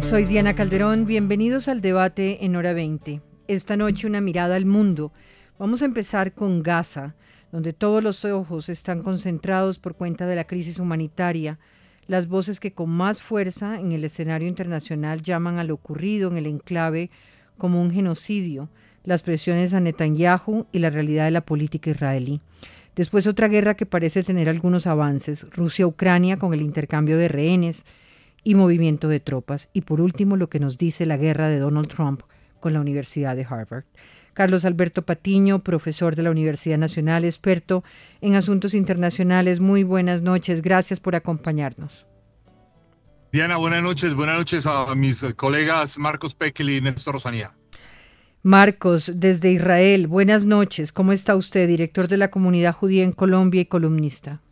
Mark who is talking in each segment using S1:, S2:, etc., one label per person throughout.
S1: Soy Diana Calderón, bienvenidos al debate en Hora 20. Esta noche una mirada al mundo. Vamos a empezar con Gaza, donde todos los ojos están concentrados por cuenta de la crisis humanitaria. Las voces que con más fuerza en el escenario internacional llaman a lo ocurrido en el enclave como un genocidio, las presiones a Netanyahu y la realidad de la política israelí. Después otra guerra que parece tener algunos avances, Rusia-Ucrania con el intercambio de rehenes y movimiento de tropas. Y por último, lo que nos dice la guerra de Donald Trump con la Universidad de Harvard. Carlos Alberto Patiño, profesor de la Universidad Nacional, experto en asuntos internacionales. Muy buenas noches, gracias por acompañarnos.
S2: Diana, buenas noches a mis colegas Marcos Pekel y Néstor Rosanía.
S1: Marcos, desde Israel, buenas noches. ¿Cómo está usted, director de la comunidad judía en Colombia y columnista?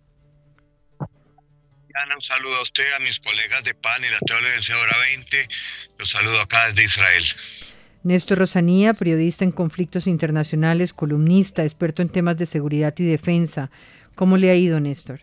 S3: Un saludo a usted, a mis colegas de PAN y la Teología de Hora 20. Los saludo acá desde Israel.
S1: Néstor Rosanía, periodista en conflictos internacionales, columnista, experto en temas de seguridad y defensa. ¿Cómo le ha ido, Néstor?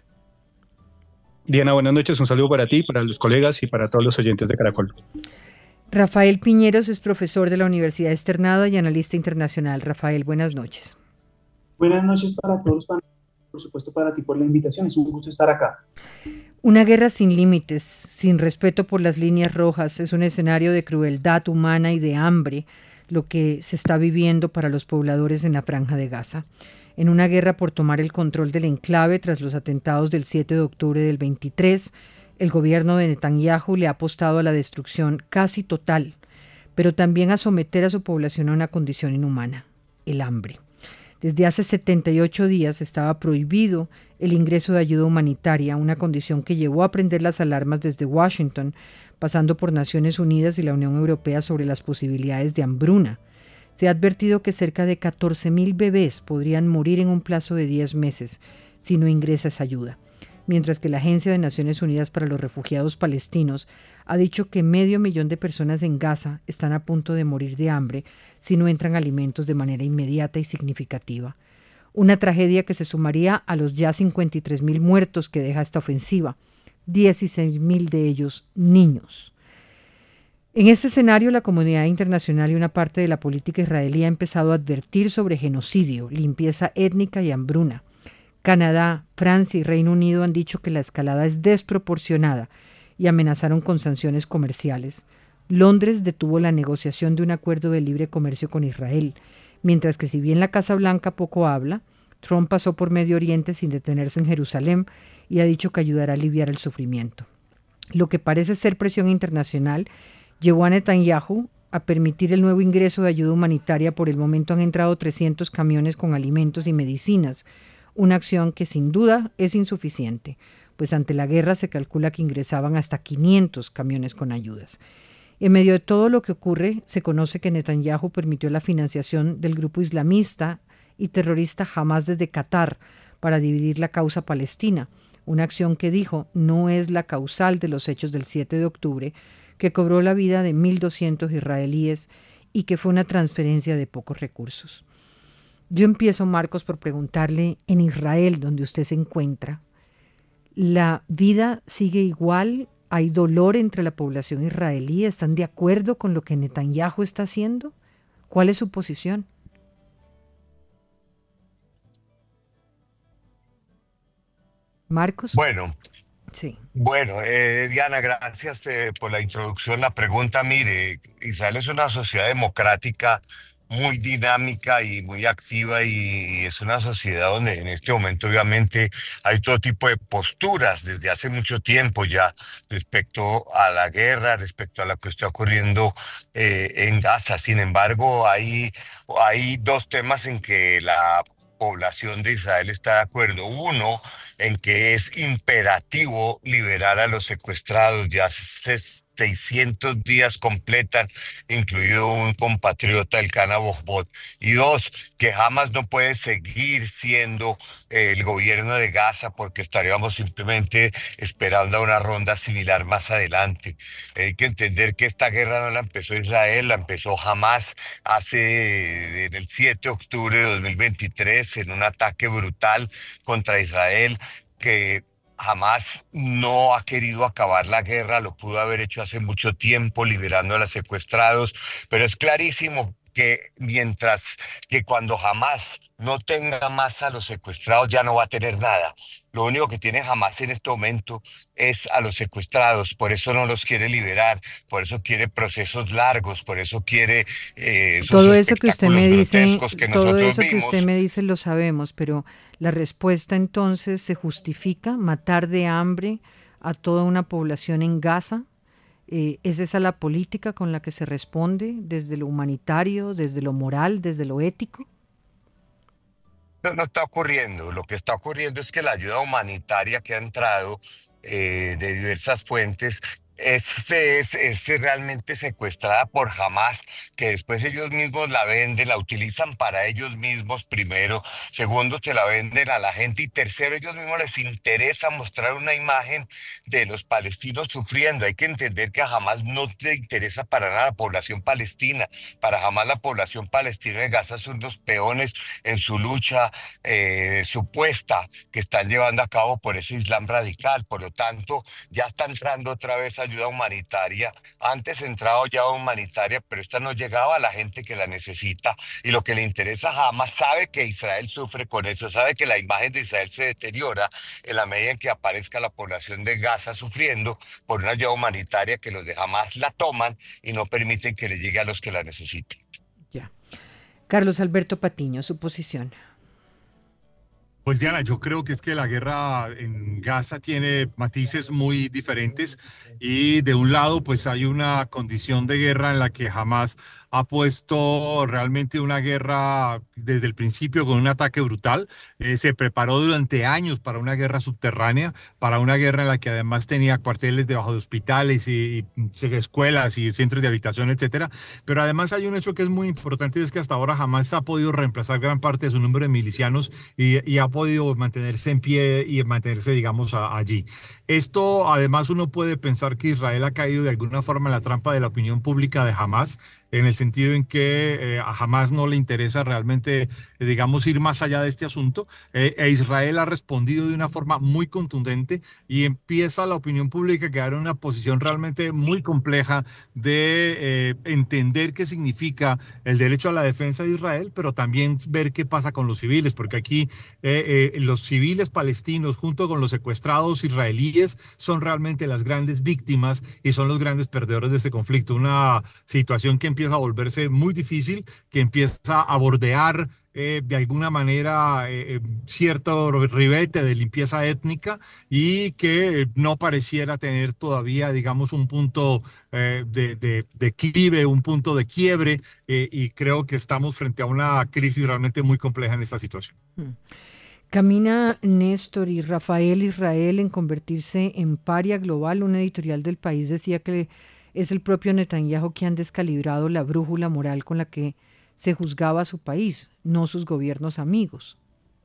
S4: Diana, buenas noches. Un saludo para ti, para los colegas y para todos los oyentes de Caracol.
S1: Rafael Piñeros es profesor de la Universidad Externado y analista internacional. Rafael, buenas noches.
S5: Buenas noches para todos, por supuesto para ti por la invitación. Es un gusto estar acá.
S1: Una guerra sin límites, sin respeto por las líneas rojas, es un escenario de crueldad humana y de hambre, lo que se está viviendo para los pobladores en la Franja de Gaza. En una guerra por tomar el control del enclave tras los atentados del 7 de octubre del 23, el gobierno de Netanyahu le ha apostado a la destrucción casi total, pero también a someter a su población a una condición inhumana, el hambre. Desde hace 78 días estaba prohibido el ingreso de ayuda humanitaria, una condición que llevó a prender las alarmas desde Washington, pasando por Naciones Unidas y la Unión Europea sobre las posibilidades de hambruna. Se ha advertido que cerca de 14.000 bebés podrían morir en un plazo de 10 meses si no ingresa esa ayuda, mientras que la Agencia de Naciones Unidas para los Refugiados Palestinos ha dicho que 500.000 de personas en Gaza están a punto de morir de hambre si no entran alimentos de manera inmediata y significativa. Una tragedia que se sumaría a los ya 53.000 muertos que deja esta ofensiva, 16.000 de ellos niños. En este escenario, la comunidad internacional y una parte de la política israelí ha empezado a advertir sobre genocidio, limpieza étnica y hambruna. Canadá, Francia y Reino Unido han dicho que la escalada es desproporcionada y amenazaron con sanciones comerciales. Londres detuvo la negociación de un acuerdo de libre comercio con Israel, mientras que si bien la Casa Blanca poco habla, Trump pasó por Medio Oriente sin detenerse en Jerusalén y ha dicho que ayudará a aliviar el sufrimiento. Lo que parece ser presión internacional llevó a Netanyahu a permitir el nuevo ingreso de ayuda humanitaria. Por el momento han entrado 300 camiones con alimentos y medicinas, una acción que sin duda es insuficiente, pues ante la guerra se calcula que ingresaban hasta 500 camiones con ayudas. En medio de todo lo que ocurre, se conoce que Netanyahu permitió la financiación del grupo islamista y terrorista Hamas desde Qatar para dividir la causa palestina, una acción que dijo no es la causal de los hechos del 7 de octubre, que cobró la vida de 1.200 israelíes y que fue una transferencia de pocos recursos. Yo empiezo, Marcos, por preguntarle, en Israel, donde usted se encuentra, ¿la vida sigue igual? ¿Hay dolor entre la población israelí? ¿Están de acuerdo con lo que Netanyahu está haciendo? ¿Cuál es su posición? Marcos.
S3: Bueno,
S1: Sí.
S3: Diana, gracias por la introducción. La pregunta, mire, Israel es una sociedad democrática muy dinámica y muy activa y es una sociedad donde en este momento obviamente hay todo tipo de posturas desde hace mucho tiempo ya respecto a la guerra, respecto a lo que está ocurriendo en Gaza. Sin embargo, hay dos temas en que la población de Israel está de acuerdo. Uno, en que es imperativo liberar a los secuestrados. Ya 600 días completan, incluido un compatriota del Cana Bojbot. Y dos, que Hamas no puede seguir siendo el gobierno de Gaza porque estaríamos simplemente esperando a una ronda similar más adelante. Hay que entender que esta guerra no la empezó Israel, la empezó Hamas en el 7 de octubre de 2023 en un ataque brutal contra Israel que Jamás no ha querido acabar la guerra, lo pudo haber hecho hace mucho tiempo, liberando a los secuestrados, pero es clarísimo que mientras que cuando Hamás no tenga más a los secuestrados, ya no va a tener nada. Lo único que tiene Hamás en este momento es a los secuestrados, por eso no los quiere liberar, por eso quiere procesos largos, por eso quiere esos
S1: Todo eso que usted
S3: espectáculos
S1: me dice,
S3: grotescos que
S1: todo
S3: nosotros
S1: eso que usted
S3: vimos.
S1: me dice lo sabemos, pero la respuesta entonces se justifica matar de hambre a toda una población en Gaza. ¿Es esa la política con la que se responde desde lo humanitario, desde lo moral, desde lo ético?
S3: No, no está ocurriendo. Lo que está ocurriendo es que la ayuda humanitaria que ha entrado de diversas fuentes es realmente secuestrada por Hamas, que después ellos mismos la venden, la utilizan para ellos mismos primero, segundo se la venden a la gente y tercero ellos mismos les interesa mostrar una imagen de los palestinos sufriendo. Hay que entender que a Hamas no le interesa para nada la población palestina. Para Hamas la población palestina de Gaza son los peones en su lucha supuesta que están llevando a cabo por ese Islam radical. Por lo tanto, ya está entrando otra vez ayuda humanitaria. Antes entraba ya humanitaria, pero esta no llegaba a la gente que la necesita. Y lo que le interesa a Hamas, sabe que Israel sufre con eso, sabe que la imagen de Israel se deteriora en la medida en que aparezca la población de Gaza sufriendo por una ayuda humanitaria que los de Hamas la toman y no permiten que le llegue a los que la necesiten.
S1: Ya. Carlos Alberto Patiño, su posición.
S2: Pues Diana, yo creo que es que la guerra en Gaza tiene matices muy diferentes y de un lado pues hay una condición de guerra en la que jamás ha puesto realmente una guerra desde el principio con un ataque brutal. Se preparó durante años para una guerra subterránea, para una guerra en la que además tenía cuarteles debajo de hospitales y escuelas y centros de habitación, etcétera. Pero además hay un hecho que es muy importante y es que hasta ahora jamás ha podido reemplazar gran parte de su número de milicianos y ha podido mantenerse en pie y mantenerse, digamos, allí. Esto, además, uno puede pensar que Israel ha caído de alguna forma en la trampa de la opinión pública de Hamas, en el sentido en que a Hamas no le interesa realmente, digamos, ir más allá de este asunto. Israel ha respondido de una forma muy contundente y empieza la opinión pública a quedar en una posición realmente muy compleja de entender qué significa el derecho a la defensa de Israel, pero también ver qué pasa con los civiles, porque aquí los civiles palestinos junto con los secuestrados israelíes son realmente las grandes víctimas y son los grandes perdedores de este conflicto. Una situación que empieza a volverse muy difícil, que empieza a bordear de alguna manera cierto ribete de limpieza étnica y que no pareciera tener todavía, digamos, un punto de clive, un punto de quiebre y creo que estamos frente a una crisis realmente muy compleja en esta situación.
S1: Camina Néstor y Rafael Israel en convertirse en paria global. Un editorial del País decía que es el propio Netanyahu que han descalibrado la brújula moral con la que se juzgaba a su país, no sus gobiernos amigos.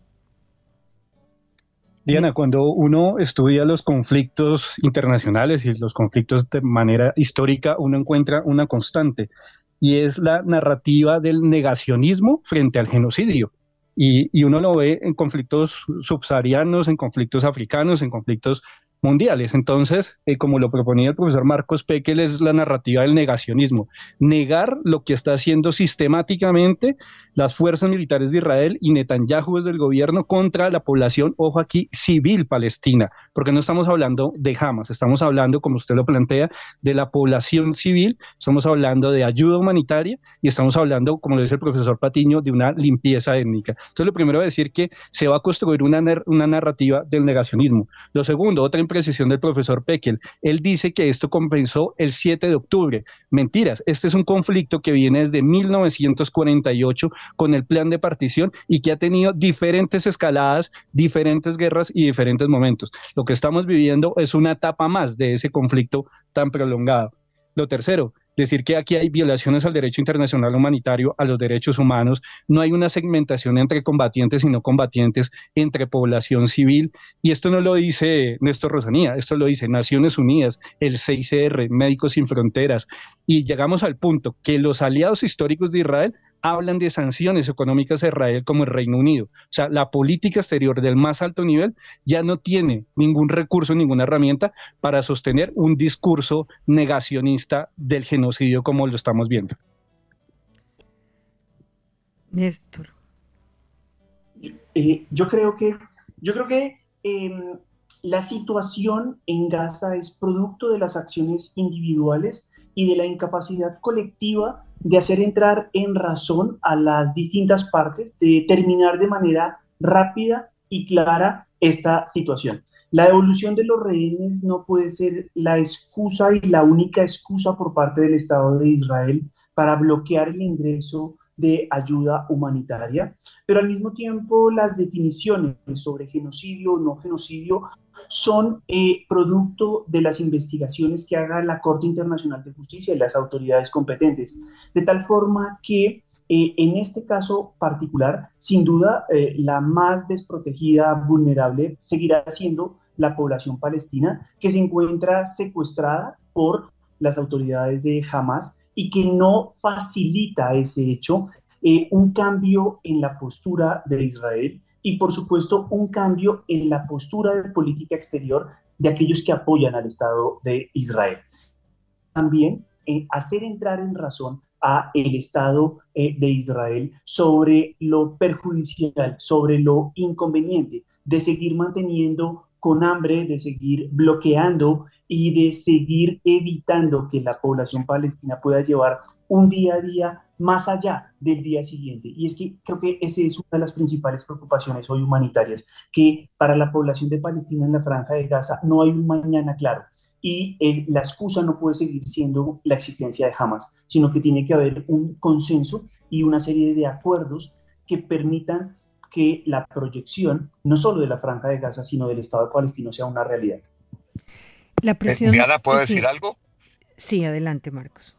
S4: Diana, cuando uno estudia los conflictos internacionales y los conflictos de manera histórica, uno encuentra una constante y es la narrativa del negacionismo frente al genocidio. Y uno lo ve en conflictos subsaharianos, en conflictos africanos, en conflictos mundiales. Entonces, como lo proponía el profesor Marcos Pekel, es la narrativa del negacionismo. Negar lo que está haciendo sistemáticamente las fuerzas militares de Israel y Netanyahu desde el gobierno contra la población, ojo aquí, civil palestina, porque no estamos hablando de Hamas, estamos hablando, como usted lo plantea, de la población civil, estamos hablando de ayuda humanitaria y estamos hablando, como lo dice el profesor Patiño, de una limpieza étnica. Entonces, lo primero es decir que se va a construir una narrativa del negacionismo. Lo segundo, otra imprecisión del profesor Pekel, él dice que esto comenzó el 7 de octubre. Mentiras, este es un conflicto que viene desde 1948 con el plan de partición y que ha tenido diferentes escaladas, diferentes guerras y diferentes momentos. Lo que estamos viviendo es una etapa más de ese conflicto tan prolongado. Lo tercero, decir que aquí hay violaciones al derecho internacional humanitario, a los derechos humanos, no hay una segmentación entre combatientes y no combatientes, entre población civil, y esto no lo dice Néstor Rosanía, esto lo dice Naciones Unidas, el CICR, Médicos Sin Fronteras, y llegamos al punto que los aliados históricos de Israel hablan de sanciones económicas a Israel como el Reino Unido. O sea, la política exterior del más alto nivel ya no tiene ningún recurso, ninguna herramienta para sostener un discurso negacionista del genocidio como lo estamos viendo.
S1: Néstor.
S5: Yo creo que la situación en Gaza es producto de las acciones individuales y de la incapacidad colectiva de hacer entrar en razón a las distintas partes, de terminar de manera rápida y clara esta situación. La devolución de los rehenes no puede ser la excusa y la única excusa por parte del Estado de Israel para bloquear el ingreso de ayuda humanitaria, pero al mismo tiempo las definiciones sobre genocidio o no genocidio son producto de las investigaciones que haga la Corte Internacional de Justicia y las autoridades competentes, de tal forma que en este caso particular, sin duda, la más desprotegida, vulnerable, seguirá siendo la población palestina, que se encuentra secuestrada por las autoridades de Hamas y que no facilita ese hecho un cambio en la postura de Israel y, por supuesto, un cambio en la postura de política exterior de aquellos que apoyan al Estado de Israel. También hacer entrar en razón a el Estado de Israel sobre lo perjudicial, sobre lo inconveniente de seguir manteniendo con hambre, de seguir bloqueando y de seguir evitando que la población palestina pueda llevar un día a día más allá del día siguiente. Y es que creo que esa es una de las principales preocupaciones hoy humanitarias, que para la población de Palestina en la Franja de Gaza no hay un mañana claro. Y la excusa no puede seguir siendo la existencia de Hamas, sino que tiene que haber un consenso y una serie de acuerdos que permitan que la proyección, no solo de la Franja de Gaza, sino del Estado palestino sea una realidad.
S1: La presión...
S3: Diana, ¿puedo
S1: sí,
S3: decir algo?
S1: Sí, adelante, Marcos.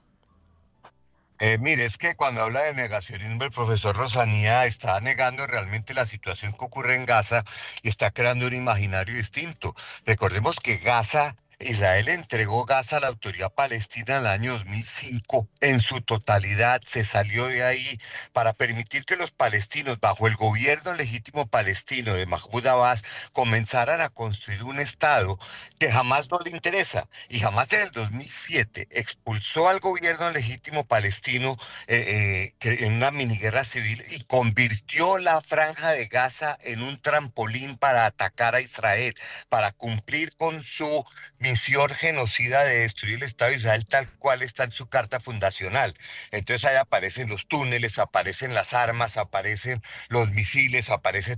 S3: Mire, es que cuando habla de negacionismo, el profesor Rosanía está negando realmente la situación que ocurre en Gaza y está creando un imaginario distinto. Recordemos que Israel entregó Gaza a la autoridad palestina en el año 2005 en su totalidad, se salió de ahí para permitir que los palestinos, bajo el gobierno legítimo palestino de Mahmoud Abbas, comenzaran a construir un Estado que jamás no le interesa. Y jamás en el 2007 expulsó al gobierno legítimo palestino en una miniguerra civil y convirtió la Franja de Gaza en un trampolín para atacar a Israel, para cumplir con su misión genocida de destruir el Estado de Israel tal cual está en su carta fundacional. Entonces ahí aparecen los túneles, aparecen las armas, aparecen los misiles, aparece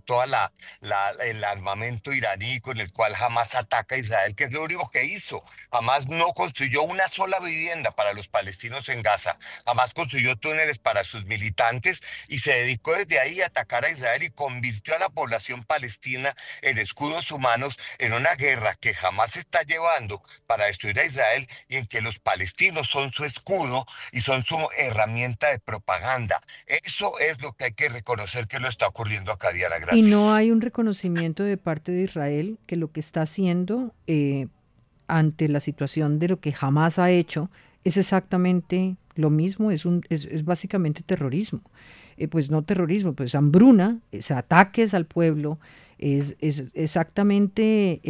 S3: el armamento iraní con el cual Hamas ataca a Israel, que es lo único que hizo. Hamas no construyó una sola vivienda para los palestinos en Gaza, Hamas construyó túneles para sus militantes y se dedicó desde ahí a atacar a Israel y convirtió a la población palestina en escudos humanos en una guerra que Hamas está llevando para destruir a Israel y en que los palestinos son su escudo y son su herramienta de propaganda. Eso es lo que hay que reconocer que lo está ocurriendo acá, Diana. Gracias.
S1: Y no hay un reconocimiento de parte de Israel que lo que está haciendo ante la situación de lo que jamás ha hecho es exactamente lo mismo, es básicamente terrorismo. Pues no terrorismo, pues hambruna, es ataques al pueblo, es exactamente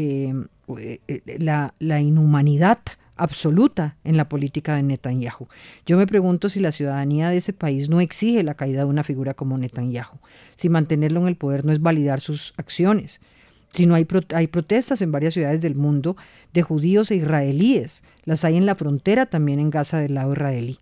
S1: la inhumanidad absoluta en la política de Netanyahu. Yo me pregunto si la ciudadanía de ese país no exige la caída de una figura como Netanyahu, si mantenerlo en el poder no es validar sus acciones. Si no hay protestas en varias ciudades del mundo de judíos e israelíes, las hay en la frontera también en Gaza del lado israelí.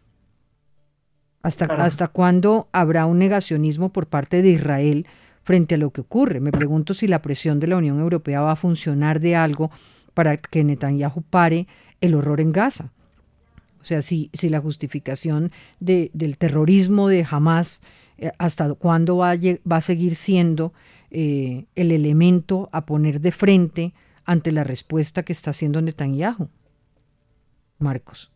S1: ¿Hasta cuándo habrá un negacionismo por parte de Israel frente a lo que ocurre? Me pregunto si la presión de la Unión Europea va a funcionar de algo para que Netanyahu pare el horror en Gaza. O sea, si la justificación del terrorismo de Hamas, ¿hasta cuándo va a seguir siendo el elemento a poner de frente ante la respuesta que está haciendo Netanyahu? Marcos.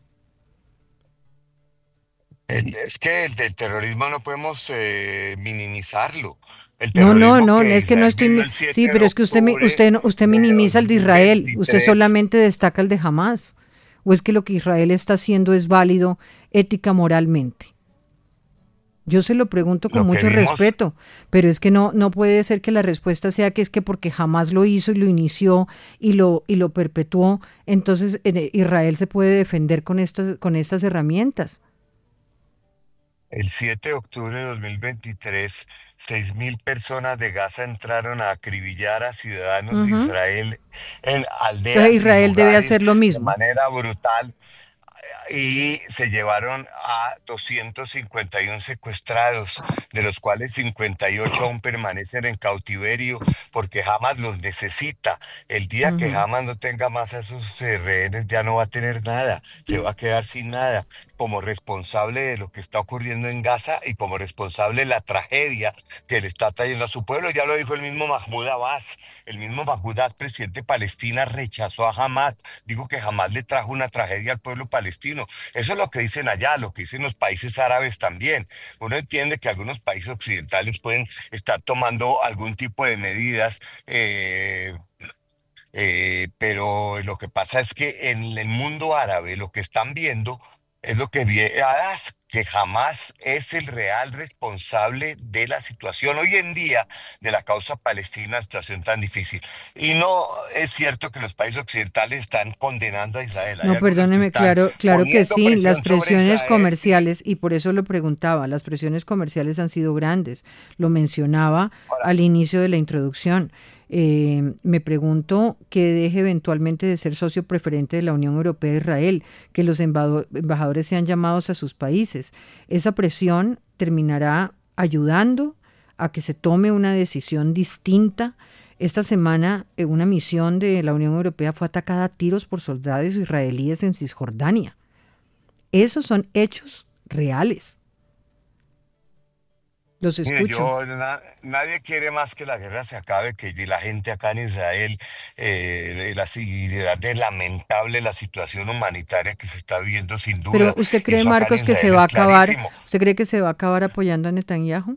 S3: Es que el terrorismo no podemos minimizarlo.
S1: No, es que no estoy... Sí, pero es que usted minimiza el de Israel, usted solamente destaca el de Hamas. ¿O es que lo que Israel está haciendo es válido ética, moralmente? Yo se lo pregunto con
S3: Lo que
S1: mucho
S3: vimos,
S1: respeto, pero es que no puede ser que la respuesta sea que es que porque jamás lo hizo y lo inició y lo perpetuó, entonces Israel se puede defender con estas herramientas.
S3: el 7 de octubre de 2023, 6.000 personas de Gaza entraron a acribillar a ciudadanos de
S1: Ujú.
S3: Israel en
S1: Entonces
S3: aldeas y
S1: Israel debe
S3: lugares
S1: hacer lo
S3: de
S1: mismo.
S3: manera brutal y se llevaron a 251 secuestrados, de los cuales 58 aún permanecen en cautiverio porque Hamas los necesita. El día que
S1: Ujú.
S3: Hamas no tenga más a sus rehenes ya no va a tener nada, se va a quedar sin nada. Como responsable de lo que está ocurriendo en Gaza y como responsable de la tragedia que le está trayendo a su pueblo, ya lo dijo el mismo Mahmoud Abbas. El mismo Mahmoud Abbas, presidente de Palestina, rechazó a Hamas. Digo que jamás le trajo una tragedia al pueblo palestino. Eso es lo que dicen allá, lo que dicen los países árabes también. Uno entiende que algunos países occidentales pueden estar tomando algún tipo de medidas, pero lo que pasa es que en el mundo árabe lo que están viendo es lo que que jamás es el real responsable de la situación hoy en día de la causa palestina, situación tan difícil. Y no es cierto que los países occidentales están condenando a Israel. Hay
S1: No,
S3: algunos que
S1: perdóneme,
S3: están
S1: claro que
S3: poniendo
S1: sí, las
S3: presión sobre
S1: presiones
S3: Israel y
S1: comerciales, y por eso lo preguntaba, las presiones comerciales han sido grandes, lo mencionaba
S3: ahora,
S1: al inicio de la introducción. Me pregunto qué deje eventualmente de ser socio preferente de la Unión Europea e Israel, que los embajadores sean llamados a sus países. Esa presión terminará ayudando a que se tome una decisión distinta. Esta semana, una misión de la Unión Europea fue atacada a tiros por soldados israelíes en Cisjordania. Esos son hechos reales. Los
S3: mire,
S1: escucho.
S3: nadie quiere más que la guerra se acabe, que la gente acá en Israel, y es lamentable la situación humanitaria que se está viviendo sin
S1: Pero
S3: duda,
S1: ¿usted
S3: y
S1: cree,
S3: eso acá en
S1: Marcos, que se
S3: Israel
S1: va a
S3: es
S1: acabar?
S3: clarísimo.
S1: ¿Usted cree que se va a acabar apoyando a Netanyahu?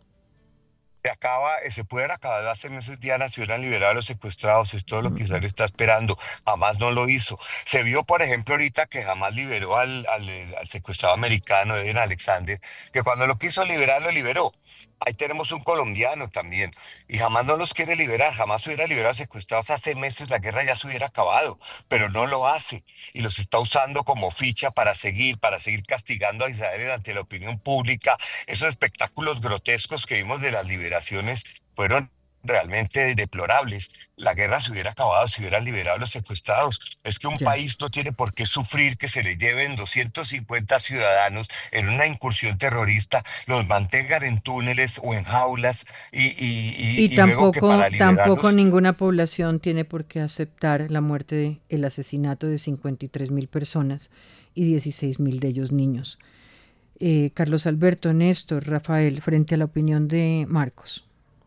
S3: Se puede haber acabado hace meses, Diana, si hubieran liberado a los secuestrados, es todo lo que
S1: Mm.
S3: Israel está esperando. Jamás no lo hizo. Se vio, por ejemplo, ahorita que jamás liberó al secuestrado americano, Eden Alexander, que cuando lo quiso liberar, lo liberó. Ahí tenemos un colombiano también, y jamás no los quiere liberar, jamás hubiera liberado a secuestrados hace meses, la guerra ya se hubiera acabado, pero no lo hace, y los está usando como ficha para seguir castigando a Israel ante la opinión pública. Esos espectáculos grotescos que vimos de las liberaciones fueron realmente deplorables. La guerra se hubiera acabado si hubieran liberado a los secuestrados. Es que un
S1: Ya.
S3: país no tiene por qué sufrir que se le lleven 250 ciudadanos en una incursión terrorista, los mantengan en túneles o en jaulas
S1: Y
S3: y luego que para
S1: tampoco
S3: liberarlos.
S1: ninguna población tiene por qué aceptar la muerte, el asesinato de 53.000 personas y 16.000 de ellos niños. Carlos Alberto, Néstor, Rafael, frente a la opinión de Marcos.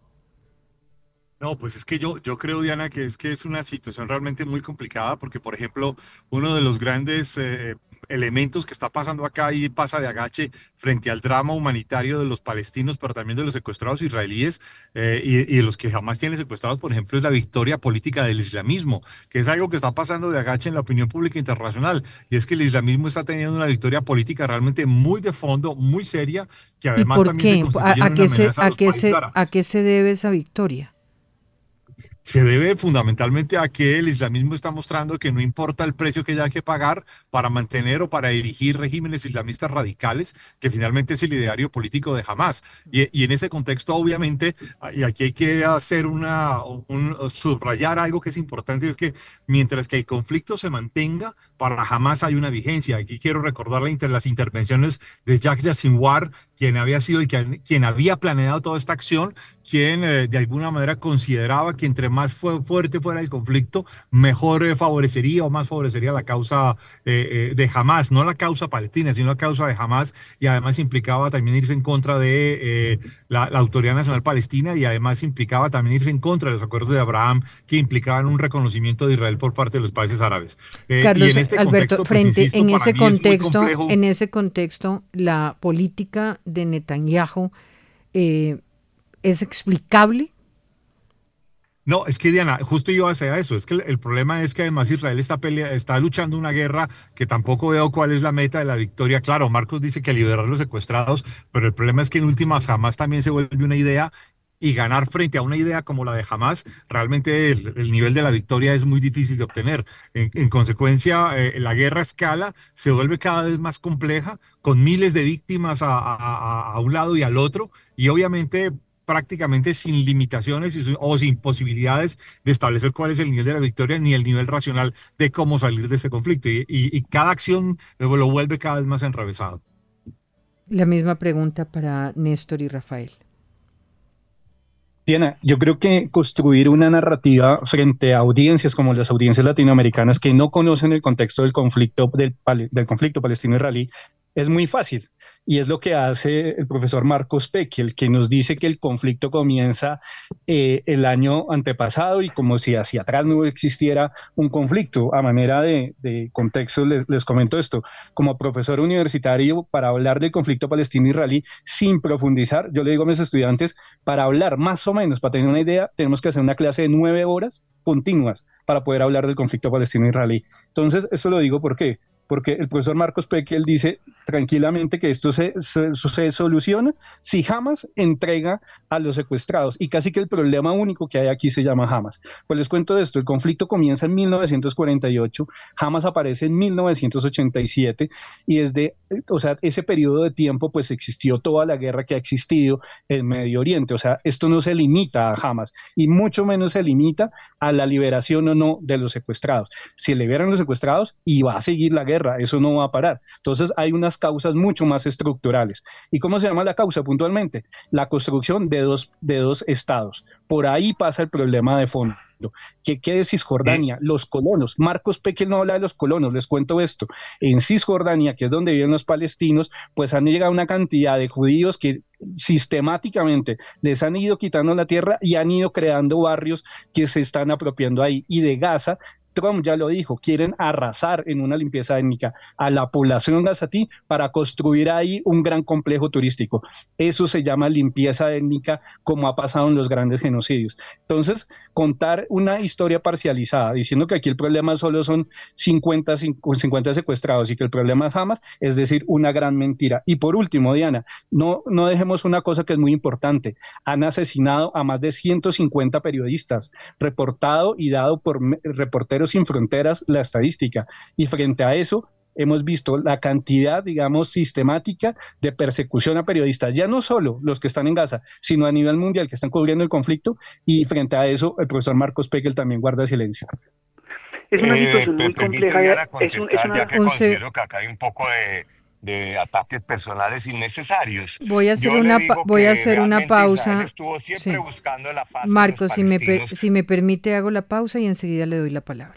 S2: No, pues es que yo creo, Diana, que es una situación realmente muy complicada porque, por ejemplo, uno de los grandes elementos que está pasando acá y pasa de agache frente al drama humanitario de los palestinos, pero también de los secuestrados israelíes y de los que jamás tienen secuestrados, por ejemplo, es la victoria política del islamismo, que es algo que está pasando de agache en la opinión pública internacional. Y es que el islamismo está teniendo una victoria política realmente muy de fondo, muy seria, que
S1: ¿Y
S2: además
S1: por
S2: también se
S1: qué?
S2: constituye en una amenaza a los países
S1: A
S2: árabes.
S1: qué se debe esa victoria?
S2: Se debe fundamentalmente a que el islamismo está mostrando que no importa el precio que haya que pagar para mantener o para dirigir regímenes islamistas radicales, que finalmente es el ideario político de Hamas. Y en ese contexto, obviamente, y aquí hay que hacer subrayar algo que es importante, es que mientras que el conflicto se mantenga, para Hamas hay una vigencia. Aquí quiero recordar las intervenciones de Yahya Sinwar, quien había sido quien había planeado toda esta acción, quien de alguna manera consideraba que entre más fuerte fuera el conflicto, mejor favorecería o más favorecería la causa de Hamas, no la causa palestina, sino la causa de Hamas, y además implicaba también irse en contra de la Autoridad Nacional Palestina y además implicaba también irse en contra de los acuerdos de Abraham que implicaban un reconocimiento de Israel por parte de los países árabes. Y
S1: Carlos
S2: en este
S1: Alberto,
S2: contexto, pues insisto, para mí es muy complejo.
S1: en ese contexto, la política de Netanyahu eh, es explicable.
S2: No, es que Diana, justo iba hacia eso. Es que el problema es que además Israel está luchando una guerra que tampoco veo cuál es la meta de la victoria. Claro, Marcos dice que liberar los secuestrados, pero el problema es que en últimas Hamas también se vuelve una idea y ganar frente a una idea como la de Hamas, realmente el nivel de la victoria es muy difícil de obtener. En consecuencia, la guerra a escala se vuelve cada vez más compleja, con miles de víctimas a un lado y al otro, y obviamente prácticamente sin limitaciones o sin posibilidades de establecer cuál es el nivel de la victoria ni el nivel racional de cómo salir de este conflicto. Y cada acción lo vuelve cada vez más enrevesado.
S1: La misma pregunta para Néstor y Rafael.
S4: Diana, yo creo que construir una narrativa frente a audiencias como las audiencias latinoamericanas que no conocen el contexto del conflicto, del conflicto palestino-israelí es muy fácil. Y es lo que hace el profesor Marcos Pekel, que nos dice que el conflicto comienza el año antepasado y como si hacia atrás no existiera un conflicto. A manera de contexto, les comento esto. Como profesor universitario, para hablar del conflicto palestino-israelí sin profundizar, yo le digo a mis estudiantes, para hablar más o menos, para tener una idea, tenemos que hacer una clase de 9 horas continuas para poder hablar del conflicto palestino-israelí. Entonces, eso lo digo porque el profesor Marcos Pekel dice tranquilamente que esto se soluciona si Hamas entrega a los secuestrados y casi que el problema único que hay aquí se llama Hamas. Pues les cuento esto, el conflicto comienza en 1948, Hamas aparece en 1987 y desde, o sea, ese periodo de tiempo pues existió toda la guerra que ha existido en Medio Oriente, o sea, esto no se limita a Hamas y mucho menos se limita a la liberación o no de los secuestrados. Se liberan los secuestrados y va a seguir la guerra, eso no va a parar. Entonces hay unas causas mucho más estructurales. ¿Y cómo se llama la causa puntualmente? La construcción de dos estados. Por ahí pasa el problema de fondo. ¿Qué es
S3: Y,
S4: Cisjordania? Los colonos. Marcos Pekel no habla de los colonos, les cuento esto. En Cisjordania, que es donde viven los palestinos, pues han llegado una cantidad de judíos que sistemáticamente les han ido quitando la tierra y han ido creando barrios que se están apropiando ahí. Y de Gaza, Trump ya lo dijo, quieren arrasar en una limpieza étnica a la población gazatí para construir ahí un gran complejo turístico. Eso se llama limpieza étnica, como ha pasado en los grandes genocidios. Entonces, contar una historia parcializada, diciendo que aquí el problema solo son 50 secuestrados y que el problema es Hamas, es decir, una gran mentira. Y por último, Diana, no dejemos una cosa que es muy importante. Han asesinado a más de 150 periodistas, reportado y dado por Reporteros Sin Fronteras la estadística. Y frente a eso, hemos visto la cantidad, digamos, sistemática de persecución a periodistas, ya no solo los que están en Gaza, sino a nivel mundial que están cubriendo el conflicto, y frente a eso el profesor Marcos Pekel también guarda silencio.
S5: Es una situación
S3: ¿Me
S5: muy
S3: permite,
S5: compleja,
S3: Diana,
S5: es
S3: contestar, ya
S5: una...
S3: que considero que acá hay un poco de ataques personales innecesarios? Yo le digo
S1: Voy a
S3: que
S1: hacer una
S3: realmente Israel
S1: pausa.
S3: estuvo siempre
S1: Sí.
S3: buscando la paz con los
S1: Marcos,
S3: palestinos.
S1: si me permite, hago la pausa y enseguida le doy la palabra.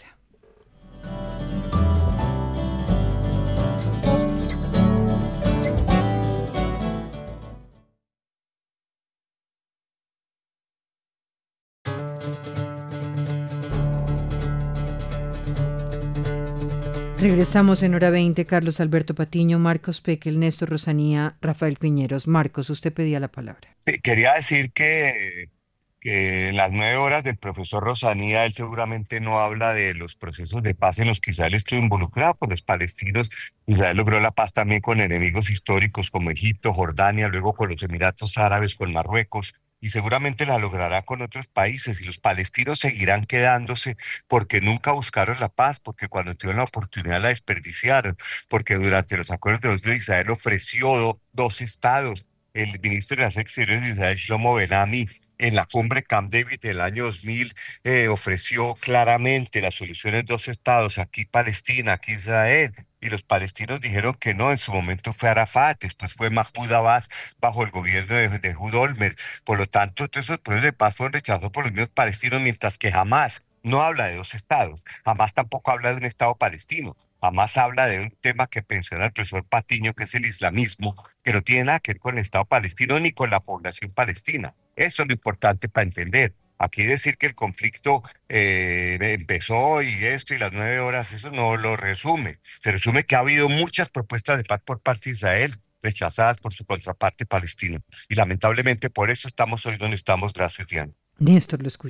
S1: Regresamos en hora 20, Carlos Alberto Patiño, Marcos Pekel, Néstor Rosanía, Rafael Piñeros. Marcos, usted pedía la palabra.
S3: Quería decir que en las 9 horas del profesor Rosanía, él seguramente no habla de los procesos de paz en los que Israel estuvo involucrado con los palestinos. Israel logró la paz también con enemigos históricos como Egipto, Jordania, luego con los Emiratos Árabes, con Marruecos. Y seguramente la logrará con otros países y los palestinos seguirán quedándose porque nunca buscaron la paz, porque cuando tuvieron la oportunidad la desperdiciaron, porque durante los acuerdos de Oslo Israel ofreció dos estados. El ministro de las Exteriores de Israel, Shlomo Ben-Ami, en la cumbre Camp David del año 2000 ofreció claramente las soluciones dos estados, aquí Palestina, aquí Israel, y los palestinos dijeron que no, en su momento fue Arafat, después fue Mahmoud Abbas bajo el gobierno de Ehud Olmert. Por lo tanto, todos esos procesos de paz fueron rechazados por los mismos palestinos, mientras que jamás no habla de dos estados, jamás tampoco habla de un estado palestino, jamás habla de un tema que menciona el profesor Patiño, que es el islamismo, que no tiene nada que ver con el estado palestino ni con la población palestina. Eso es lo importante para entender. Aquí decir que el conflicto empezó y esto y las 9 horas, eso no lo resume. Se resume que ha habido muchas propuestas de paz por parte de Israel, rechazadas por su contraparte palestina. Y lamentablemente por eso estamos hoy donde estamos. Gracias, Diana.
S1: Néstor, lo escucho.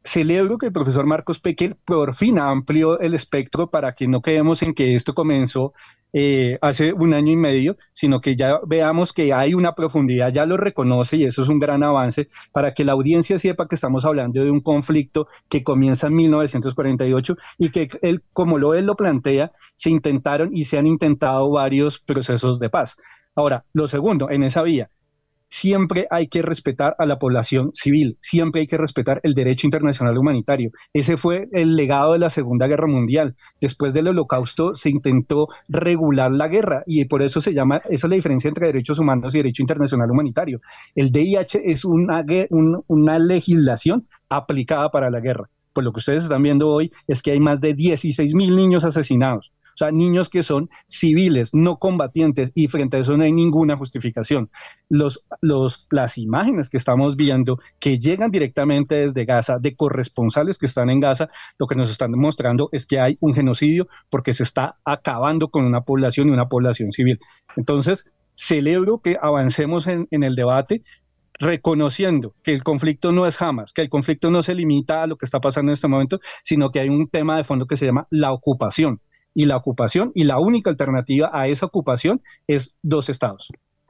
S4: Celebro que el profesor Marcos Peque por fin amplió el espectro para que no quedemos en que esto comenzó hace un año y medio, sino que ya veamos que hay una profundidad, ya lo reconoce y eso es un gran avance para que la audiencia sepa que estamos hablando de un conflicto que comienza en 1948 y que él, como él lo plantea, se intentaron y se han intentado varios procesos de paz. Ahora, lo segundo, en esa vía, siempre hay que respetar a la población civil, siempre hay que respetar el derecho internacional humanitario. Ese fue el legado de la Segunda Guerra Mundial. Después del Holocausto se intentó regular la guerra y por eso se llama, esa es la diferencia entre derechos humanos y derecho internacional humanitario. El DIH es una legislación aplicada para la guerra. Pues lo que ustedes están viendo hoy es que hay más de 16.000 niños asesinados. O sea, niños que son civiles, no combatientes, y frente a eso no hay ninguna justificación. Las imágenes que estamos viendo, que llegan directamente desde Gaza, de corresponsales que están en Gaza, lo que nos están demostrando es que hay un genocidio porque se está acabando con una población y una población civil. Entonces, celebro que avancemos en el debate, reconociendo que el conflicto no es Hamas, que el conflicto no se limita a lo que está pasando en este momento, sino que hay un tema de fondo que se llama la ocupación. Y la ocupación, y la única alternativa a esa ocupación es dos estados.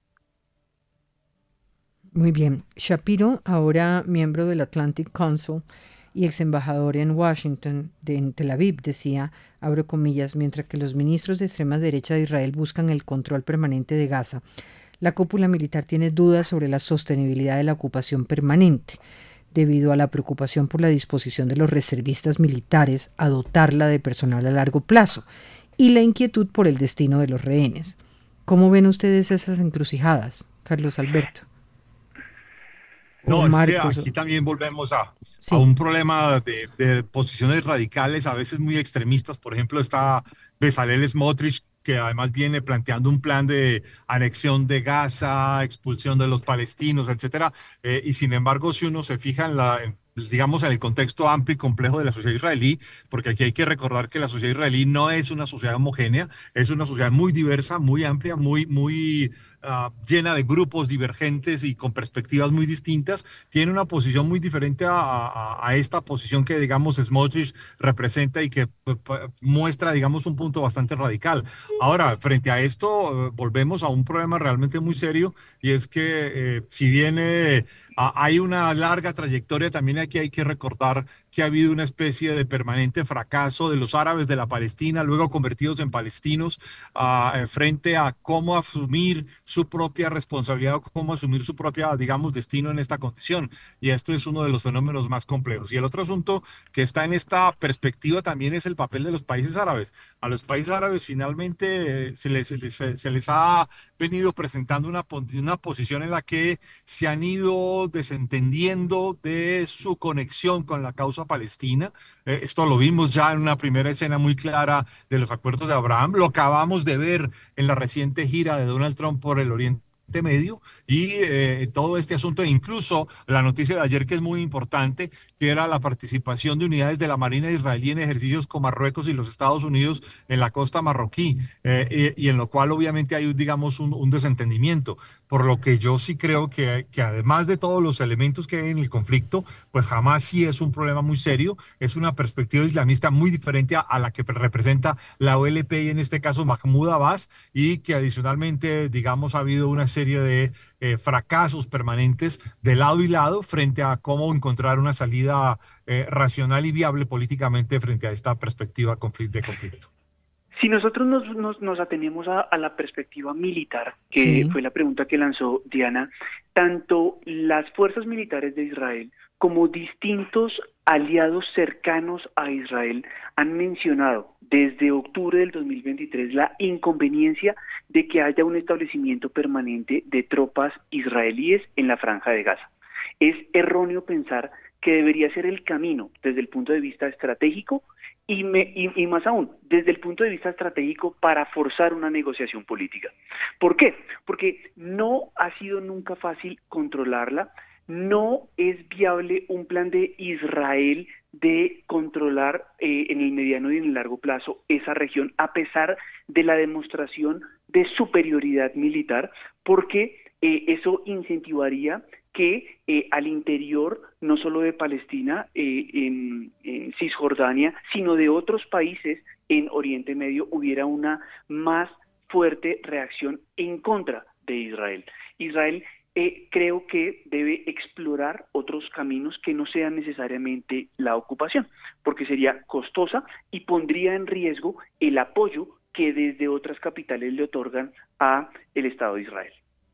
S1: Muy bien. Shapiro, ahora miembro del Atlantic Council y ex embajador en Washington, en Tel Aviv, decía, abro comillas, mientras que los ministros de extrema derecha de Israel buscan el control permanente de Gaza, la cúpula militar tiene dudas sobre la sostenibilidad de la ocupación permanente, debido a la preocupación por la disposición de los reservistas militares a dotarla de personal a largo plazo y la inquietud por el destino de los rehenes. ¿Cómo ven ustedes esas encrucijadas, Carlos Alberto?
S2: No, es que aquí también volvemos a un problema de posiciones radicales, a veces muy extremistas. Por ejemplo, está Bezalel Smotrich, que además viene planteando un plan de anexión de Gaza, expulsión de los palestinos, etcétera. Y sin embargo, si uno se fija digamos, en el contexto amplio y complejo de la sociedad israelí, porque aquí hay que recordar que la sociedad israelí no es una sociedad homogénea, es una sociedad muy diversa, muy amplia, muy llena de grupos divergentes y con perspectivas muy distintas, tiene una posición muy diferente a esta posición que, digamos, Smotrich representa y que muestra, digamos, un punto bastante radical. Ahora, frente a esto, volvemos a un problema realmente muy serio, y es que si bien hay una larga trayectoria, también aquí hay que recordar que ha habido una especie de permanente fracaso de los árabes de la Palestina, luego convertidos en palestinos, frente a cómo asumir su propia responsabilidad o cómo asumir su propia, digamos, destino en esta condición. Y esto es uno de los fenómenos más complejos. Y el otro asunto que está en esta perspectiva también es el papel de los países árabes. A los países árabes finalmente se les ha venido presentando una posición en la que se han ido desentendiendo de su conexión con la causa palestina. Esto lo vimos ya en una primera escena muy clara de los acuerdos de Abraham, lo acabamos de ver en la reciente gira de Donald Trump por el Oriente Medio, y todo este asunto, incluso la noticia de ayer que es muy importante, que era la participación de unidades de la Marina israelí en ejercicios con Marruecos y los Estados Unidos en la costa marroquí, y en lo cual obviamente hay, digamos, un desentendimiento, por lo que yo sí creo que además de todos los elementos que hay en el conflicto, pues Hamas sí es un problema muy serio, es una perspectiva islamista muy diferente a la que representa la OLP y en este caso Mahmoud Abbas, y que adicionalmente, digamos, ha habido una serie de fracasos permanentes de lado y lado frente a cómo encontrar una salida racional y viable políticamente frente a esta perspectiva de conflicto.
S5: Si nosotros nos atenemos a la perspectiva militar, que fue la pregunta que lanzó Diana, tanto las fuerzas militares de Israel como distintos aliados cercanos a Israel han mencionado desde octubre del 2023 la inconveniencia de que haya un establecimiento permanente de tropas israelíes en la Franja de Gaza. Es erróneo pensar que debería ser el camino desde el punto de vista estratégico y más aún, desde el punto de vista estratégico para forzar una negociación política. ¿Por qué? Porque no ha sido nunca fácil controlarla, no es viable un plan de Israel de controlar en el mediano y en el largo plazo esa región, a pesar de la demostración de superioridad militar, porque eso incentivaría
S6: que al interior, no solo de Palestina, en Cisjordania, sino de otros países en Oriente Medio, hubiera una más fuerte reacción en contra de Israel. Israel creo que debe explorar otros caminos que no sean necesariamente la ocupación, porque sería costosa y pondría en riesgo el apoyo que desde otras capitales le otorgan a el Estado de Israel.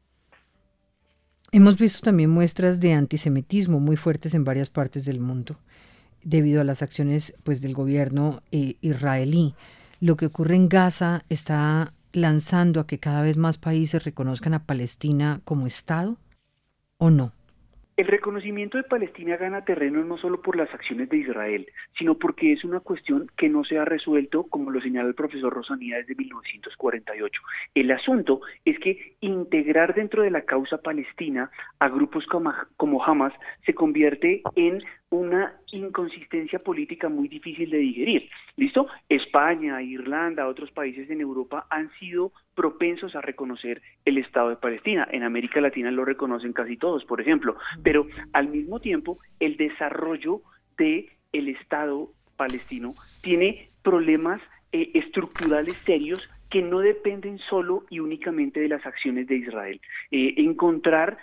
S1: Hemos visto también muestras de antisemitismo muy fuertes en varias partes del mundo debido a las acciones pues, del gobierno israelí. Lo que ocurre en Gaza está lanzando a que cada vez más países reconozcan a Palestina como Estado, ¿o no?
S6: El reconocimiento de Palestina gana terreno no solo por las acciones de Israel, sino porque es una cuestión que no se ha resuelto, como lo señala el profesor Rosanía, desde 1948. El asunto es que integrar dentro de la causa palestina a grupos como Hamas se convierte en una inconsistencia política muy difícil de digerir. ¿Listo? España, Irlanda, otros países en Europa han sido propensos a reconocer el Estado de Palestina. En América Latina lo reconocen casi todos, por ejemplo. Pero al mismo tiempo, el desarrollo del Estado palestino tiene problemas estructurales serios que no dependen solo y únicamente de las acciones de Israel. Encontrar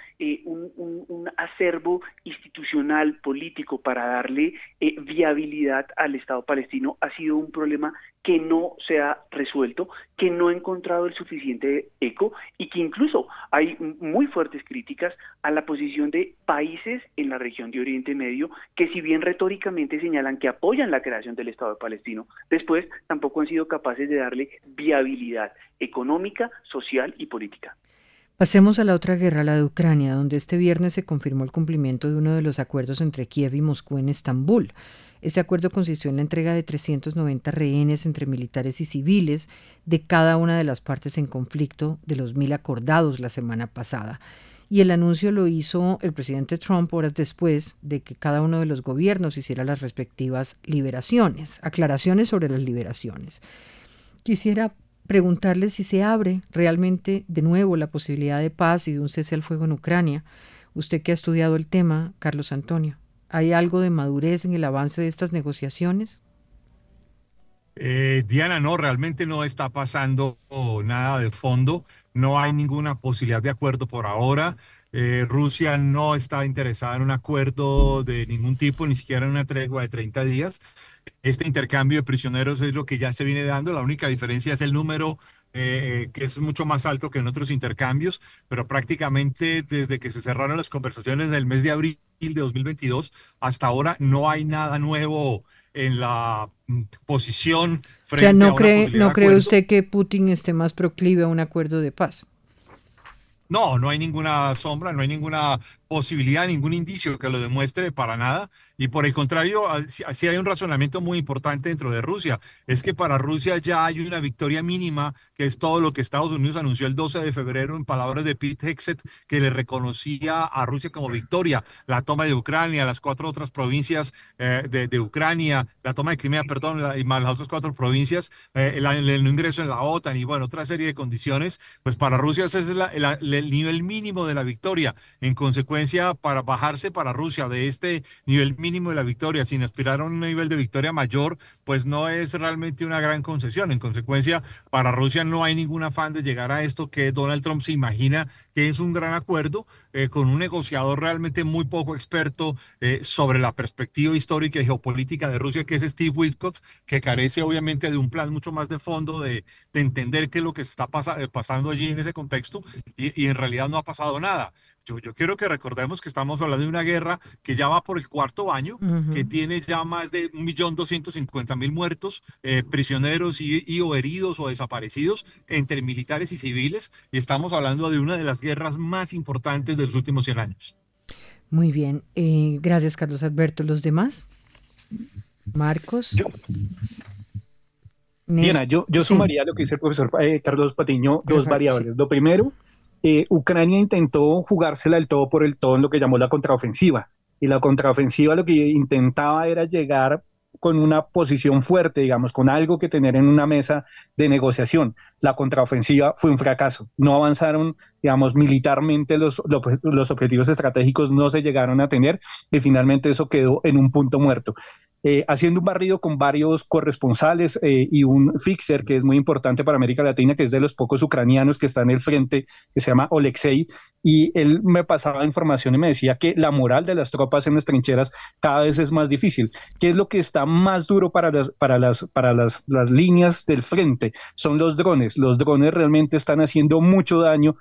S6: un acervo institucional, político, para darle viabilidad al Estado palestino ha sido un problema que no se ha resuelto, que no ha encontrado el suficiente eco y que incluso hay muy fuertes críticas a la posición de países en la región de Oriente Medio que, si bien retóricamente señalan que apoyan la creación del Estado palestino, después tampoco han sido capaces de darle viabilidad económica, social y política.
S1: Pasemos a la otra guerra, la de Ucrania, donde este viernes se confirmó el cumplimiento de uno de los acuerdos entre Kiev y Moscú en Estambul. Ese acuerdo consistió en la entrega de 390 rehenes entre militares y civiles de cada una de las partes en conflicto, de los 1.000 acordados la semana pasada. Y el anuncio lo hizo el presidente Trump horas después de que cada uno de los gobiernos hiciera las respectivas liberaciones, aclaraciones sobre las liberaciones. Quisiera preguntarle si se abre realmente de nuevo la posibilidad de paz y de un cese al fuego en Ucrania. Usted que ha estudiado el tema, Carlos Antonio, ¿hay algo de madurez en el avance de estas negociaciones?
S2: Diana, no, realmente no está pasando nada de fondo, no hay ninguna posibilidad de acuerdo por ahora. Rusia no está interesada en un acuerdo de ningún tipo, ni siquiera en una tregua de 30 días. Este intercambio de prisioneros es lo que ya se viene dando, la única diferencia es el número, que es mucho más alto que en otros intercambios, pero prácticamente desde que se cerraron las conversaciones del mes de abril de 2022 hasta ahora no hay nada nuevo en la posición
S1: O sea,
S2: frente a una posibilidad de
S1: ¿no cree
S2: acuerdo.
S1: usted que Putin esté más proclive a un acuerdo de paz?
S2: No, no hay ninguna sombra, no hay ninguna posibilidad, ningún indicio que lo demuestre para nada. Y por el contrario, sí hay un razonamiento muy importante dentro de Rusia. Es que para Rusia ya hay una victoria mínima, que es todo lo que Estados Unidos anunció el 12 de febrero en palabras de Pete Hegseth, que le reconocía a Rusia como victoria. La toma de Ucrania, las 4 otras provincias de Ucrania, la toma de Crimea, perdón, y más las otras 4 provincias, el no ingreso en la OTAN y bueno, otra serie de condiciones, pues para Rusia ese es el nivel mínimo de la victoria. En consecuencia, para bajarse para Rusia de este nivel mínimo de la victoria sin aspirar a un nivel de victoria mayor, pues no es realmente una gran concesión. En consecuencia, para Rusia no hay ningún afán de llegar a esto que Donald Trump se imagina que es un gran acuerdo, con un negociador realmente muy poco experto sobre la perspectiva histórica y geopolítica de Rusia, que es Steve Witkoff, que carece obviamente de un plan mucho más de fondo, de entender qué es lo que se está pasando allí en ese contexto, y en realidad no ha pasado nada. Yo quiero que recordemos que estamos hablando de una guerra que ya va por el 4.º año, que tiene ya más de 1.250.000 muertos, prisioneros o heridos o desaparecidos entre militares y civiles, y estamos hablando de una de las guerras más importantes de los últimos 100 años.
S1: Muy bien, gracias Carlos Alberto. ¿Los demás? Marcos.
S4: Diana, yo
S1: Sí.
S4: sumaría lo que dice el profesor Carlos Patiño, dos
S1: Perfecto,
S4: variables.
S1: sí.
S4: Lo primero, Ucrania intentó jugársela el todo por el todo en lo que llamó la contraofensiva. Y la contraofensiva lo que intentaba era llegar con una posición fuerte, digamos, con algo que tener en una mesa de negociación. La contraofensiva fue un fracaso. No avanzaron, digamos, militarmente los objetivos estratégicos no se llegaron a tener y finalmente eso quedó en un punto muerto. Haciendo un barrido con varios corresponsales y un fixer que es muy importante para América Latina, que es de los pocos ucranianos que está en el frente, que se llama Oleksiy, y él me pasaba información y me decía que la moral de las tropas en las trincheras cada vez es más difícil. ¿Qué es lo que está más duro para las líneas del frente? Son los drones. Los drones realmente están haciendo mucho daño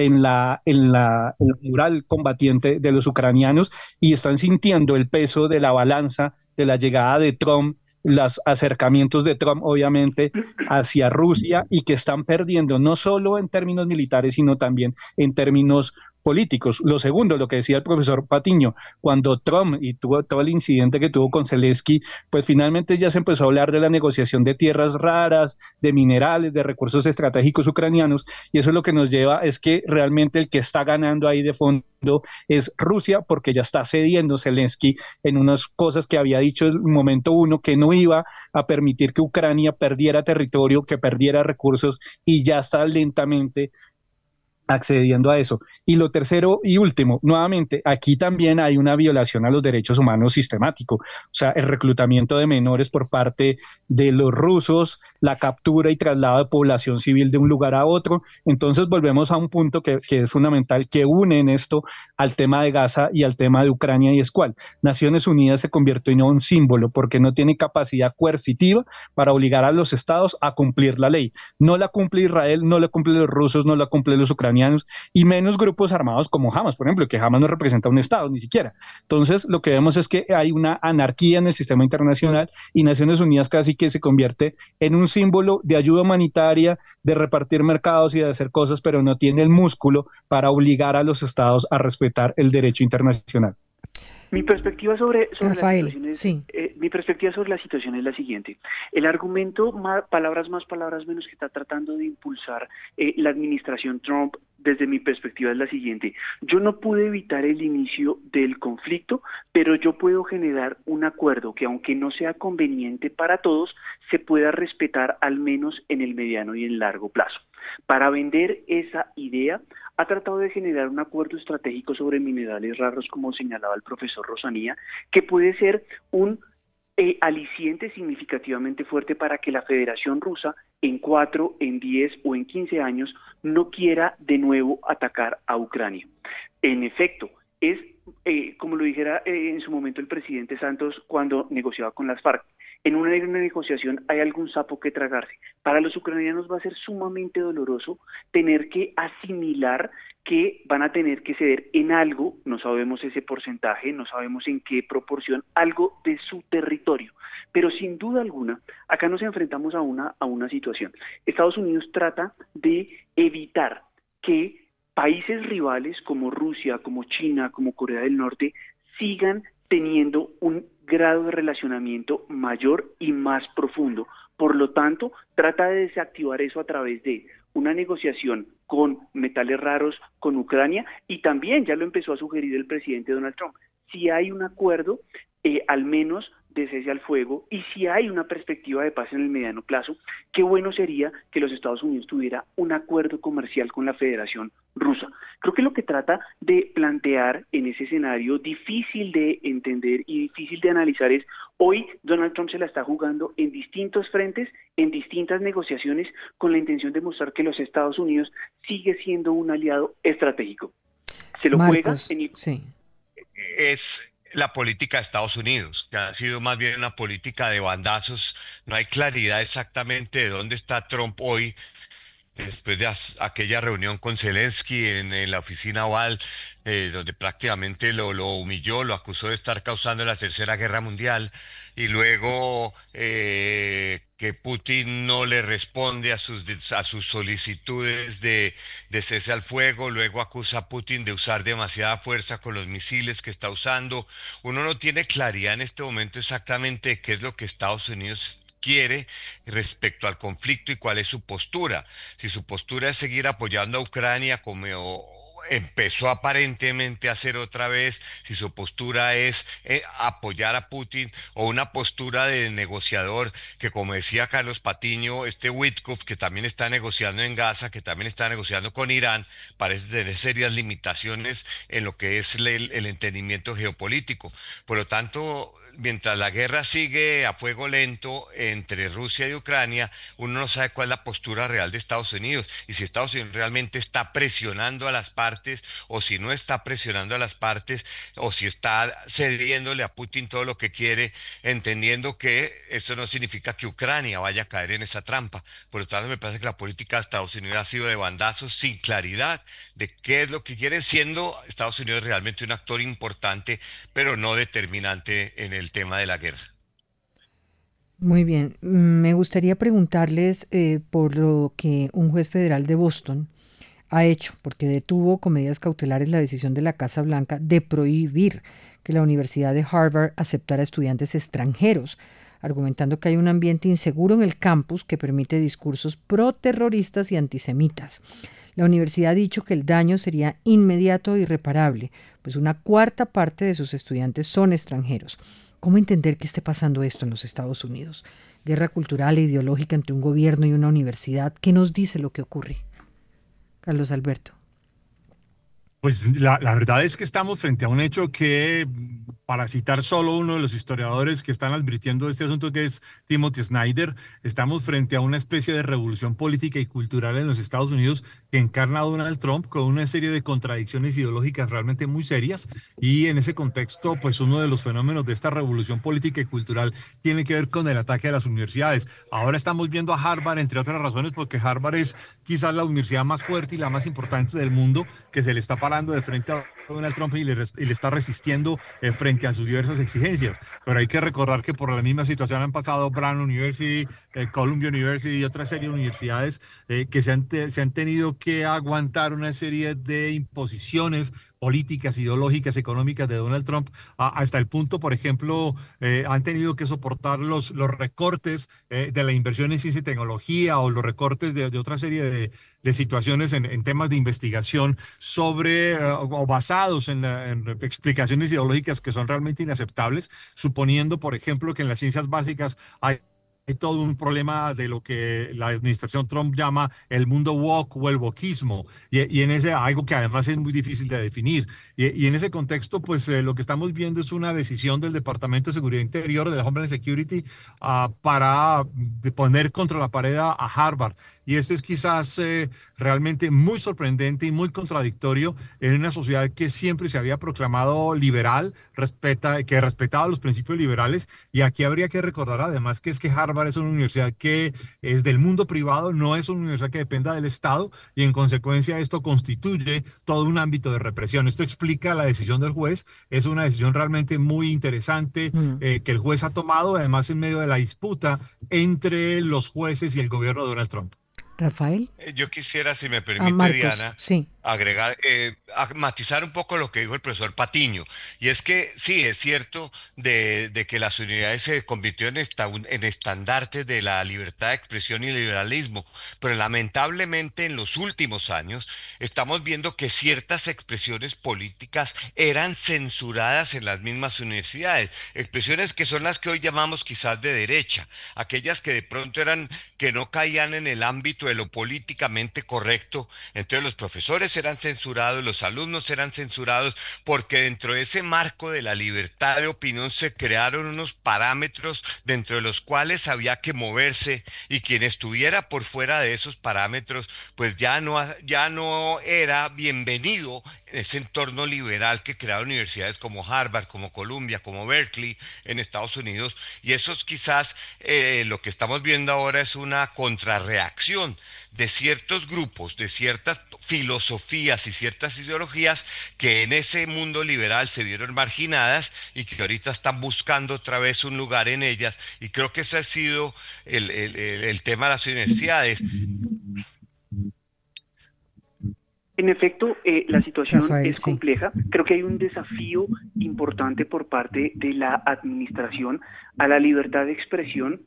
S4: en el mural combatiente de los ucranianos y están sintiendo el peso de la balanza de la llegada de Trump, los acercamientos de Trump, obviamente, hacia Rusia y que están perdiendo no solo en términos militares, sino también en términos políticos. Lo segundo, lo que decía el profesor Patiño, cuando Trump y tuvo todo el incidente que tuvo con Zelensky, pues finalmente ya se empezó a hablar de la negociación de tierras raras, de minerales, de recursos estratégicos ucranianos, y eso es lo que nos lleva es que realmente el que está ganando ahí de fondo es Rusia, porque ya está cediendo Zelensky en unas cosas que había dicho en el momento uno, que no iba a permitir que Ucrania perdiera territorio, que perdiera recursos, y ya está lentamente accediendo a eso. Y lo tercero y último, nuevamente, aquí también hay una violación a los derechos humanos sistemático, o sea, el reclutamiento de menores por parte de los rusos, la captura y traslado de población civil de un lugar a otro. Entonces volvemos a un punto que es fundamental, que une en esto al tema de Gaza y al tema de Ucrania, y es cuál. Naciones Unidas se convirtió en un símbolo porque no tiene capacidad coercitiva para obligar a los estados a cumplir la ley. No la cumple Israel, no la cumplen los rusos, no la cumplen los ucranianos, y menos grupos armados como Hamas, por ejemplo, que Hamas no representa un Estado ni siquiera. Entonces, lo que vemos es que hay una anarquía en el sistema internacional y Naciones Unidas casi que se convierte en un símbolo de ayuda humanitaria, de repartir mercados y de hacer cosas, pero no tiene el músculo para obligar a los Estados a respetar el derecho internacional.
S6: Mi perspectiva sobre
S1: Rafael,
S6: la situación es,
S1: sí.
S6: mi perspectiva sobre la situación es la siguiente. El argumento palabras más, palabras menos que está tratando de impulsar la administración Trump, desde mi perspectiva es la siguiente. Yo no pude evitar el inicio del conflicto, pero yo puedo generar un acuerdo que, aunque no sea conveniente para todos, se pueda respetar al menos en el mediano y en largo plazo. Para vender esa idea, ha tratado de generar un acuerdo estratégico sobre minerales raros, como señalaba el profesor Rosanía, que puede ser un aliciente significativamente fuerte para que la Federación Rusa en 4, en 10 o en 15 años no quiera de nuevo atacar a Ucrania. En efecto, es como lo dijera en su momento el presidente Santos cuando negociaba con las FARC. En una negociación hay algún sapo que tragarse. Para los ucranianos va a ser sumamente doloroso tener que asimilar que van a tener que ceder en algo, no sabemos ese porcentaje, no sabemos en qué proporción, algo de su territorio. Pero sin duda alguna, acá nos enfrentamos a una situación. Estados Unidos trata de evitar que países rivales como Rusia, como China, como Corea del Norte, sigan teniendo un grado de relacionamiento mayor y más profundo. Por lo tanto, trata de desactivar eso a través de una negociación con metales raros con Ucrania, y también ya lo empezó a sugerir el presidente Donald Trump. Si hay un acuerdo, al menos de cese al fuego, y si hay una perspectiva de paz en el mediano plazo, qué bueno sería que los Estados Unidos tuviera un acuerdo comercial con la Federación Rusa. Creo que lo que trata de plantear en ese escenario difícil de entender y difícil de analizar es, hoy Donald Trump se la está jugando en distintos frentes, en distintas negociaciones, con la intención de mostrar que los Estados Unidos sigue siendo un aliado estratégico. Se lo
S1: Marcos,
S6: juega en...
S1: sí.
S3: Es la política de Estados Unidos, que ha sido más bien una política de bandazos. No hay claridad exactamente de dónde está Trump hoy, después de aquella reunión con Zelensky en la oficina Oval, donde prácticamente lo humilló, lo acusó de estar causando la Tercera Guerra Mundial, y luego que Putin no le responde a sus solicitudes de cese al fuego, luego acusa a Putin de usar demasiada fuerza con los misiles que está usando. Uno no tiene claridad en este momento exactamente de qué es lo que Estados Unidos quiere respecto al conflicto y cuál es su postura. Si su postura es seguir apoyando a Ucrania como empezó aparentemente a hacer otra vez, si su postura es apoyar a Putin o una postura de negociador, que como decía Carlos Patiño, este Witkoff, que también está negociando en Gaza, que también está negociando con Irán, parece tener serias limitaciones en lo que es el entendimiento geopolítico. Por lo tanto, mientras la guerra sigue a fuego lento entre Rusia y Ucrania, uno no sabe cuál es la postura real de Estados Unidos y si Estados Unidos realmente está presionando a las partes o si no está presionando a las partes o si está cediéndole a Putin todo lo que quiere, entendiendo que eso no significa que Ucrania vaya a caer en esa trampa. Por lo tanto, me parece que la política de Estados Unidos ha sido de bandazos sin claridad de qué es lo que quiere, siendo Estados Unidos realmente un actor importante, pero no determinante en el tema de la guerra.
S1: Muy bien, me gustaría preguntarles por lo que un juez federal de Boston ha hecho, porque detuvo con medidas cautelares la decisión de la Casa Blanca de prohibir que la Universidad de Harvard aceptara estudiantes extranjeros, argumentando que hay un ambiente inseguro en el campus que permite discursos pro-terroristas y antisemitas. La universidad ha dicho que el daño sería inmediato e irreparable, pues una cuarta parte de sus estudiantes son extranjeros. ¿Cómo entender que esté pasando esto en los Estados Unidos? Guerra cultural e ideológica entre un gobierno y una universidad. ¿Qué nos dice lo que ocurre? Carlos Alberto.
S2: Pues la verdad es que estamos frente a un hecho que, para citar solo uno de los historiadores que están advirtiendo de este asunto, que es Timothy Snyder, estamos frente a una especie de revolución política y cultural en los Estados Unidos que encarna a Donald Trump con una serie de contradicciones ideológicas realmente muy serias. Y en ese contexto, pues uno de los fenómenos de esta revolución política y cultural tiene que ver con el ataque a las universidades. Ahora estamos viendo a Harvard, entre otras razones, porque Harvard es quizás la universidad más fuerte y la más importante del mundo, que se le está parando de frente a Donald Trump y le está resistiendo frente a sus diversas exigencias. Pero hay que recordar que por la misma situación han pasado Brown University, Columbia University y otra serie de universidades que se han tenido que aguantar una serie de imposiciones políticas, ideológicas, económicas de Donald Trump, hasta el punto, por ejemplo, han tenido que soportar los recortes de la inversión en ciencia y tecnología o los recortes de otra serie de situaciones en temas de investigación sobre o basados en explicaciones ideológicas que son realmente inaceptables, suponiendo, por ejemplo, que en las ciencias básicas hay todo un problema de lo que la administración Trump llama el mundo woke o el wokismo, y en ese algo que además es muy difícil de definir. Y en ese contexto, pues lo que estamos viendo es una decisión del Departamento de Seguridad Interior, de la Homeland Security, para poner contra la pared a Harvard. Y esto es quizás realmente muy sorprendente y muy contradictorio en una sociedad que siempre se había proclamado liberal, que respetaba los principios liberales. Y aquí habría que recordar además que es que Harvard es una universidad que es del mundo privado, no es una universidad que dependa del Estado, y en consecuencia esto constituye todo un ámbito de represión. Esto explica la decisión del juez. Es una decisión realmente muy interesante que el juez ha tomado, además en medio de la disputa entre los jueces y el gobierno de Donald Trump.
S1: Rafael.
S3: Yo quisiera, si me permite,
S1: Marcos,
S3: Diana,
S1: sí.
S3: agregar, matizar un poco lo que dijo el profesor Patiño. Y es que sí, es cierto de que las unidades se convirtió en estandartes de la libertad de expresión y liberalismo, pero lamentablemente en los últimos años estamos viendo que ciertas expresiones políticas eran censuradas en las mismas universidades, expresiones que son las que hoy llamamos quizás de derecha, aquellas que de pronto eran, que no caían en el ámbito de lo políticamente correcto. Entonces los profesores eran censurados, los alumnos eran censurados, porque dentro de ese marco de la libertad de opinión se crearon unos parámetros dentro de los cuales había que moverse, y quien estuviera por fuera de esos parámetros pues ya no era bienvenido en ese entorno liberal que crearon universidades como Harvard, como Columbia, como Berkeley en Estados Unidos. Y eso es quizás lo que estamos viendo ahora, es una contrarreacción de ciertos grupos, de ciertas filosofías y ciertas ideologías que en ese mundo liberal se vieron marginadas y que ahorita están buscando otra vez un lugar en ellas. Y creo que ese ha sido el tema de las universidades.
S6: En efecto, la situación
S1: Rafael,
S6: es compleja. Creo que hay un desafío importante por parte de la administración a la libertad de expresión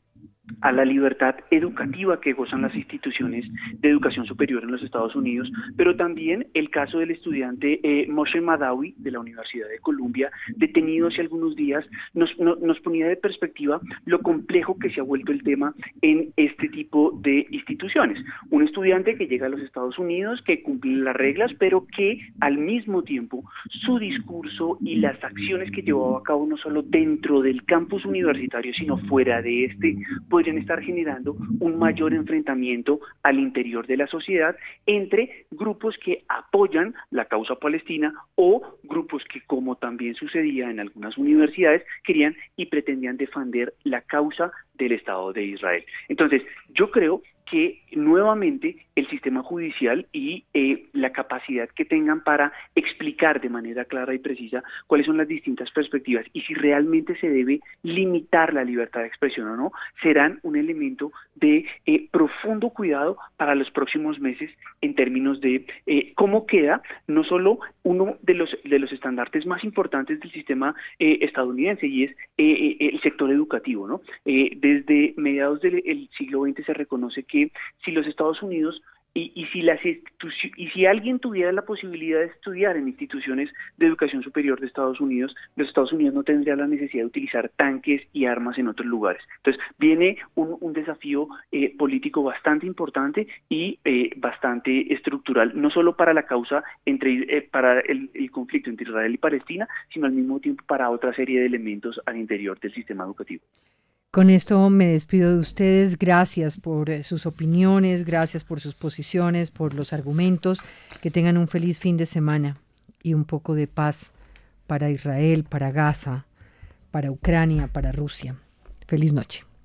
S6: a la libertad educativa que gozan las instituciones de educación superior en los Estados Unidos, pero también el caso del estudiante Moshe Madawi de la Universidad de Columbia, detenido hace algunos días, nos ponía de perspectiva lo complejo que se ha vuelto el tema en este tipo de instituciones. Un estudiante que llega a los Estados Unidos, que cumple las reglas, pero que al mismo tiempo su discurso y las acciones que llevaba a cabo no solo dentro del campus universitario, sino fuera de este, podrían estar generando un mayor enfrentamiento al interior de la sociedad entre grupos que apoyan la causa palestina o grupos que, como también sucedía en algunas universidades, querían y pretendían defender la causa del Estado de Israel. Entonces, yo creo que nuevamente el sistema judicial y la capacidad que tengan para explicar de manera clara y precisa cuáles son las distintas perspectivas y si realmente se debe limitar la libertad de expresión o no, serán un elemento de profundo cuidado para los próximos meses en términos de cómo queda no solo uno de los estandartes más importantes del sistema estadounidense, y es el sector educativo, ¿no? Desde mediados del siglo XX se reconoce que si los Estados Unidos y si alguien tuviera la posibilidad de estudiar en instituciones de educación superior de Estados Unidos, los Estados Unidos no tendrían la necesidad de utilizar tanques y armas en otros lugares. Entonces, viene un desafío político bastante importante y bastante estructural, no solo para la causa para el conflicto entre Israel y Palestina, sino al mismo tiempo para otra serie de elementos al interior del sistema educativo.
S1: Con esto me despido de ustedes. Gracias por sus opiniones, gracias por sus posiciones, por los argumentos. Que tengan un feliz fin de semana y un poco de paz para Israel, para Gaza, para Ucrania, para Rusia. Feliz noche.